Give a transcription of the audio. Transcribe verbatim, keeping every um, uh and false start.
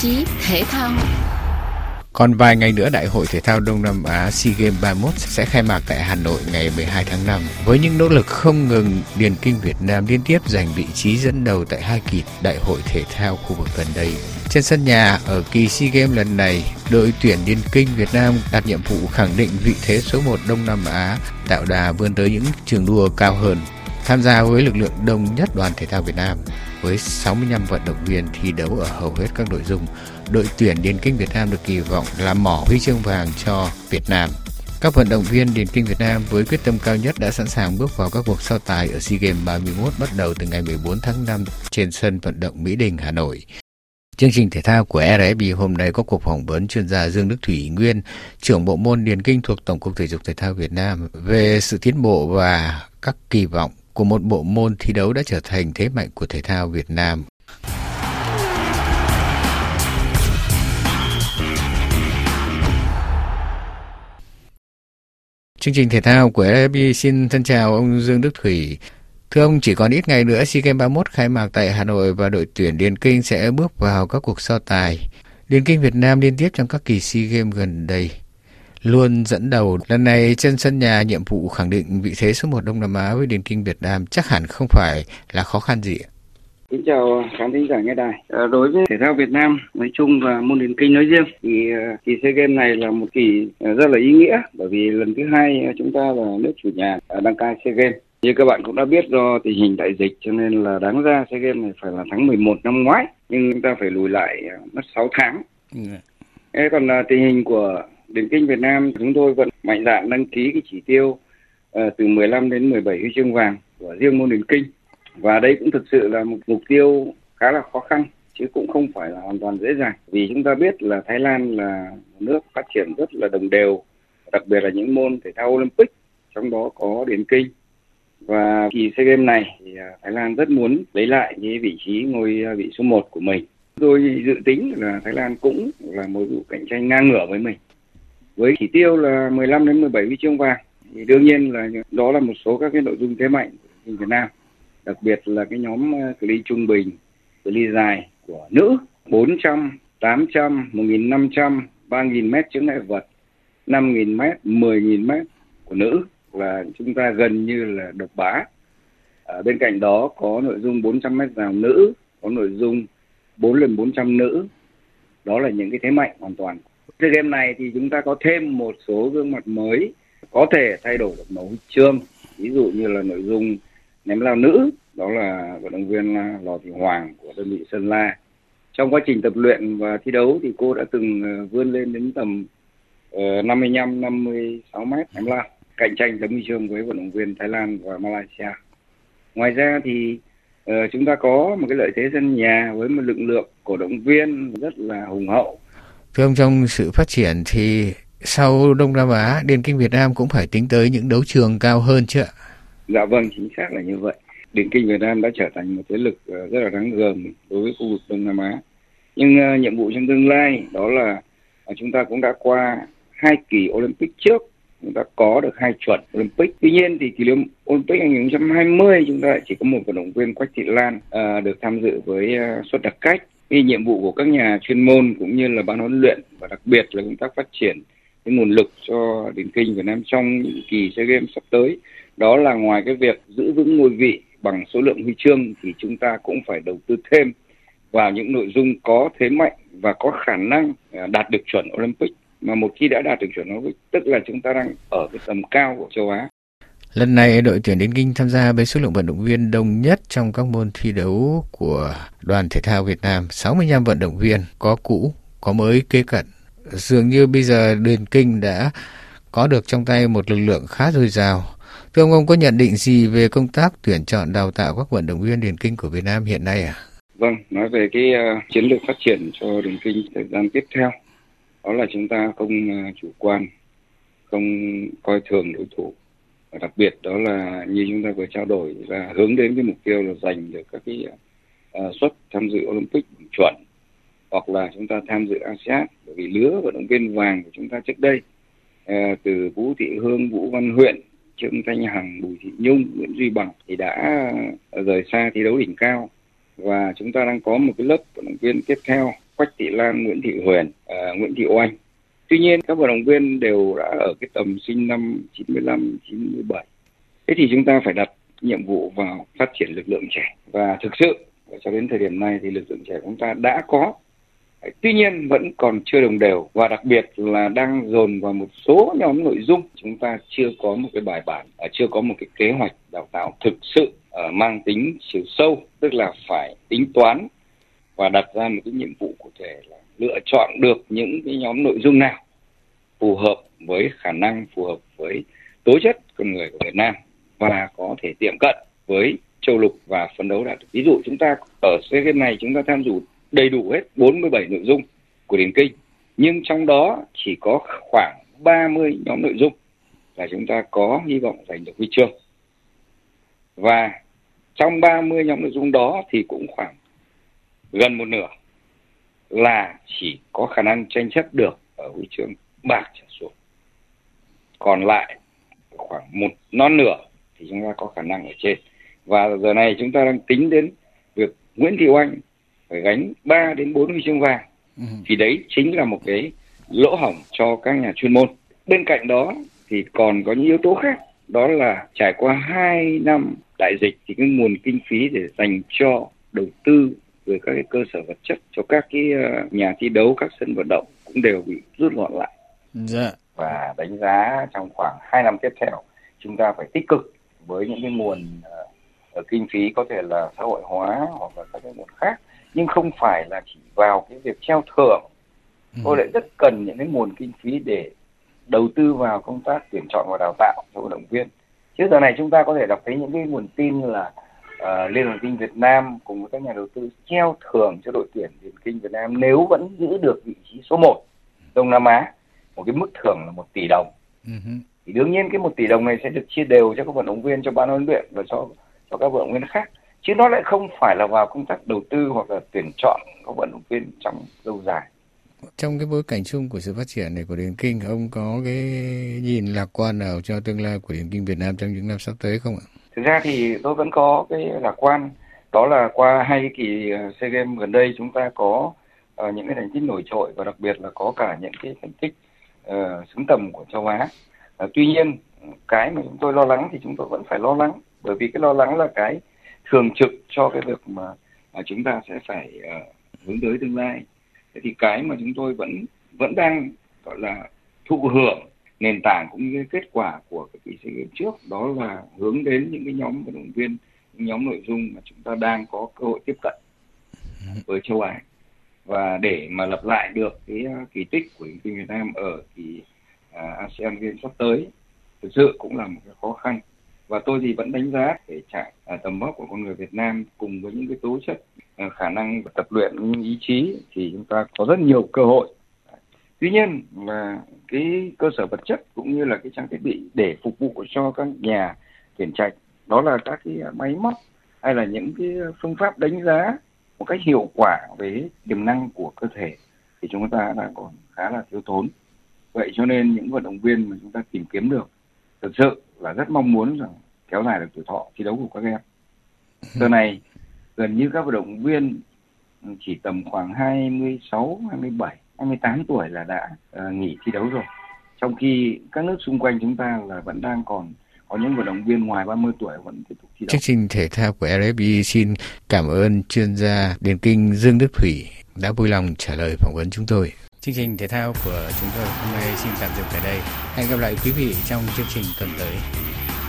chí thể thao. Còn vài ngày nữa, Đại hội Thể thao Đông Nam Á SEA Games ba mươi mốt sẽ khai mạc tại Hà Nội ngày mười hai tháng năm. Với những nỗ lực không ngừng, điền kinh Việt Nam liên tiếp giành vị trí dẫn đầu tại hai kỳ Đại hội Thể thao khu vực gần đây. Trên sân nhà, ở kỳ SEA Games lần này, đội tuyển điền kinh Việt Nam đặt nhiệm vụ khẳng định vị thế số một Đông Nam Á, tạo đà vươn tới những trường đua cao hơn. Tham gia với lực lượng đông nhất Đoàn Thể thao Việt Nam, với sáu mươi lăm vận động viên thi đấu ở hầu hết các nội dung, đội tuyển điền kinh Việt Nam được kỳ vọng là mỏ huy chương vàng cho Việt Nam. Các vận động viên điền kinh Việt Nam với quyết tâm cao nhất đã sẵn sàng bước vào các cuộc so tài ở SEA Games ba mươi mốt bắt đầu từ ngày mười bốn tháng năm trên sân vận động Mỹ Đình, Hà Nội. Chương trình thể thao của rờ ép bê hôm nay có cuộc phỏng vấn chuyên gia Dương Đức Thủy, nguyên trưởng bộ môn điền kinh thuộc Tổng cục Thể dục Thể thao Việt Nam về sự tiến bộ và các kỳ vọng của một bộ môn thi đấu đã trở thành thế mạnh của thể thao Việt Nam. Chương trình thể thao của rờ ép bê xin thân chào ông Dương Đức Thủy. Thưa ông, chỉ còn ít ngày nữa SEA Games ba mươi mốt khai mạc tại Hà Nội và đội tuyển điền kinh sẽ bước vào các cuộc so tài. Điền kinh Việt Nam liên tiếp trong các kỳ SEA Games gần đây luôn dẫn đầu. Lần này trên sân nhà, nhiệm vụ khẳng định vị thế số một Đông Nam Á với điền kinh Việt Nam chắc hẳn không phải là khó khăn gì ạ? Kính chào khán thính giả nghe đài. À, đối với thể thao Việt Nam nói chung và môn điền kinh nói riêng thì uh, kỳ SEA Games này là một kỳ uh, rất là ý nghĩa, bởi vì lần thứ hai uh, chúng ta là nước chủ nhà uh, đăng cai SEA Games. Như các bạn cũng đã biết, do tình hình đại dịch cho nên là đáng ra SEA Games này phải là tháng mười một năm ngoái, nhưng chúng ta phải lùi lại uh, mất sáu tháng. Yeah. Thế còn uh, tình hình của điền kinh Việt Nam, chúng tôi vẫn mạnh dạn đăng ký cái chỉ tiêu uh, từ mười lăm đến mười bảy huy chương vàng của riêng môn điền kinh. Và đây cũng thực sự là một mục tiêu khá là khó khăn, chứ cũng không phải là hoàn toàn dễ dàng. Vì chúng ta biết là Thái Lan là một nước phát triển rất là đồng đều, đặc biệt là những môn thể thao Olympic, trong đó có điền kinh. Và kỳ SEA Games này thì Thái Lan rất muốn lấy lại cái vị trí ngôi vị số một của mình. Tôi dự tính là Thái Lan cũng là một vụ cạnh tranh ngang ngửa với mình. Với chỉ tiêu là mười lăm đến mười bảy huy chương vàng, thì đương nhiên là đó là một số các cái nội dung thế mạnh của Việt Nam. Đặc biệt là cái nhóm cự ly trung bình, cự ly dài của nữ, bốn trăm, tám trăm, một nghìn năm trăm, ba nghìn mét chướng ngại vật, năm nghìn mét, mười nghìn mét của nữ là chúng ta gần như là độc bá. À, bên cạnh đó có nội dung bốn trăm mét rào nữ, có nội dung bốn lần bốn trăm nữ. Đó là những cái thế mạnh hoàn toàn. Cái game này thì chúng ta có thêm một số gương mặt mới có thể thay đổi được màu huy chương. Ví dụ như là nội dung ném lao nữ, đó là vận động viên Lò Thị Hoàng của đơn vị Sơn La. Trong quá trình tập luyện và thi đấu thì cô đã từng vươn lên đến tầm uh, năm mươi lăm, năm mươi sáu mét ném lao, cạnh tranh tấm huy chương với vận động viên Thái Lan và Malaysia. Ngoài ra thì uh, chúng ta có một cái lợi thế sân nhà với một lực lượng cổ động viên rất là hùng hậu. Thưa ông, trong sự phát triển thì sau Đông Nam Á, điền kinh Việt Nam cũng phải tính tới những đấu trường cao hơn chứ ạ? Dạ vâng, chính xác là như vậy. Điền kinh Việt Nam đã trở thành một thế lực rất là đáng gờm đối với khu vực Đông Nam Á. Nhưng uh, nhiệm vụ trong tương lai đó là uh, chúng ta cũng đã qua hai kỳ Olympic trước, chúng ta có được hai chuẩn Olympic. Tuy nhiên thì kỳ Olympic hai không hai không chúng ta chỉ có một vận động viên Quách Thị Lan uh, được tham dự với uh, suất đặc cách. Vì nhiệm vụ của các nhà chuyên môn cũng như là ban huấn luyện và đặc biệt là công tác phát triển cái nguồn lực cho điền kinh Việt Nam trong những kỳ SEA Games sắp tới, đó là ngoài cái việc giữ vững ngôi vị bằng số lượng huy chương thì chúng ta cũng phải đầu tư thêm vào những nội dung có thế mạnh và có khả năng đạt được chuẩn Olympic. Mà một khi đã đạt được chuẩn Olympic, tức là chúng ta đang ở cái tầm cao của châu Á. Lần này đội tuyển điền kinh tham gia với số lượng vận động viên đông nhất trong các môn thi đấu của Đoàn Thể thao Việt Nam, sáu mươi lăm vận động viên, có cũ, có mới kế cận. Dường như bây giờ điền kinh đã có được trong tay một lực lượng khá dồi dào. Thưa ông, ông có nhận định gì về công tác tuyển chọn đào tạo các vận động viên điền kinh của Việt Nam hiện nay ạ? À? Vâng, nói về cái uh, chiến lược phát triển cho điền kinh thời gian tiếp theo, đó là chúng ta không uh, chủ quan, không coi thường đối thủ. Và đặc biệt đó là như chúng ta vừa trao đổi là hướng đến cái mục tiêu là giành được các cái uh, suất tham dự Olympic chuẩn, hoặc là chúng ta tham dự a sê an. Bởi vì lứa vận động viên vàng của chúng ta trước đây uh, từ Vũ Thị Hương, Vũ Văn Huyện, Trương Thanh Hằng, Bùi Thị Nhung, Nguyễn Duy Bằng thì đã rời xa thi đấu đỉnh cao, và chúng ta đang có một cái lớp vận động viên tiếp theo Quách Thị Lan, Nguyễn Thị Huyền, uh, Nguyễn Thị Oanh. Tuy nhiên các vận động viên đều đã ở cái tầm sinh năm chín mươi lăm, chín mươi bảy. Thế thì chúng ta phải đặt nhiệm vụ vào phát triển lực lượng trẻ. Và thực sự cho đến thời điểm này thì lực lượng trẻ của chúng ta đã có. Tuy nhiên vẫn còn chưa đồng đều và đặc biệt là đang dồn vào một số nhóm nội dung. Chúng ta chưa có một cái bài bản, chưa có một cái kế hoạch đào tạo thực sự mang tính chiều sâu, tức là phải tính toán và đặt ra một cái nhiệm vụ cụ thể là lựa chọn được những cái nhóm nội dung nào phù hợp với khả năng, phù hợp với tố chất con người của Việt Nam và có thể tiệm cận với châu lục và phấn đấu đạt được. Ví dụ chúng ta ở SEA Games này chúng ta tham dự đầy đủ hết bốn mươi bảy nội dung của điền kinh, nhưng trong đó chỉ có khoảng ba mươi nhóm nội dung là chúng ta có hy vọng giành được huy chương. Và trong ba mươi nhóm nội dung đó thì cũng khoảng gần một nửa là chỉ có khả năng tranh chấp được ở huy chương bạc trở xuống. Còn lại khoảng một non nửa thì chúng ta có khả năng ở trên. Và giờ này chúng ta đang tính đến việc Nguyễn Thị Oanh phải gánh ba đến bốn huy chương vàng. Ừ. Thì đấy chính là một cái lỗ hổng cho các nhà chuyên môn. Bên cạnh đó thì còn có những yếu tố khác. Đó là trải qua hai năm đại dịch thì cái nguồn kinh phí để dành cho đầu tư về các cái cơ sở vật chất cho các cái nhà thi đấu, các sân vận động cũng đều bị rút gọn lại. Dạ. Và đánh giá trong khoảng hai năm tiếp theo chúng ta phải tích cực với những cái nguồn uh, kinh phí có thể là xã hội hóa hoặc là các cái nguồn khác, nhưng không phải là chỉ vào cái việc treo thưởng. Ừ. Tôi lại rất cần những cái nguồn kinh phí để đầu tư vào công tác tuyển chọn và đào tạo cho vận động viên. Trước giờ này chúng ta có thể đọc thấy những cái nguồn tin là uh, Liên đoàn Kinh Việt Nam cùng với các nhà đầu tư treo thưởng cho đội tuyển điền kinh Việt Nam nếu vẫn giữ được vị trí số một Đông Nam Á, một cái mức thưởng là một tỷ đồng. Uh-huh. Thì đương nhiên cái một tỷ đồng này sẽ được chia đều cho các vận động viên, cho ban huấn luyện và cho cho các vận động viên khác, chứ nó lại không phải là vào công tác đầu tư hoặc là tuyển chọn các vận động viên trong lâu dài. Trong cái bối cảnh chung của sự phát triển này của điền kinh, ông có cái nhìn lạc quan nào cho tương lai của điền kinh Việt Nam trong những năm sắp tới không ạ? Thực ra thì tôi vẫn có cái lạc quan, đó là qua hai cái kỳ SEA Games gần đây chúng ta có uh, những cái thành tích nổi trội và đặc biệt là có cả những cái thành tích uh, xứng tầm của châu Á. Uh, tuy nhiên cái mà chúng tôi lo lắng thì chúng tôi vẫn phải lo lắng, bởi vì cái lo lắng là cái thường trực cho cái việc mà uh, chúng ta sẽ phải uh, hướng tới tương lai. Thế thì cái mà chúng tôi vẫn vẫn đang gọi là thụ hưởng nền tảng cũng như kết quả của cái kỳ SEA Games trước, đó là hướng đến những cái nhóm vận động viên, những nhóm nội dung mà chúng ta đang có cơ hội tiếp cận với châu Á, và để mà lập lại được cái kỳ tích của điền kinh Việt Nam ở kỳ uh, ASEAN Games sắp tới thực sự cũng là một cái khó khăn. Và tôi thì vẫn đánh giá để chạy uh, tầm vóc của con người Việt Nam cùng với những cái tố chất, uh, khả năng tập luyện, ý chí thì chúng ta có rất nhiều cơ hội. Tuy nhiên là cái cơ sở vật chất cũng như là cái trang thiết bị để phục vụ cho các nhà tuyển trạch, đó là các cái máy móc hay là những cái phương pháp đánh giá một cách hiệu quả về tiềm năng của cơ thể thì chúng ta đã còn khá là thiếu thốn. Vậy cho nên những vận động viên mà chúng ta tìm kiếm được thực sự là rất mong muốn rằng kéo dài được tuổi thọ thi đấu của các em. Giờ này gần như các vận động viên chỉ tầm khoảng hai mươi sáu, hai mươi bảy, hai mươi tám tuổi là đã uh, nghỉ thi đấu rồi. Trong khi các nước xung quanh chúng ta là vẫn đang còn có những vận động viên ngoài ba mươi tuổi vẫn tiếp tục thi đấu. Chương trình thể thao của rờ ép bê xin cảm ơn chuyên gia điền kinh Dương Đức Thủy đã vui lòng trả lời phỏng vấn chúng tôi. Chương trình thể thao của chúng tôi hôm nay xin tạm dừng tại đây. Hẹn gặp lại quý vị trong chương trình tuần tới.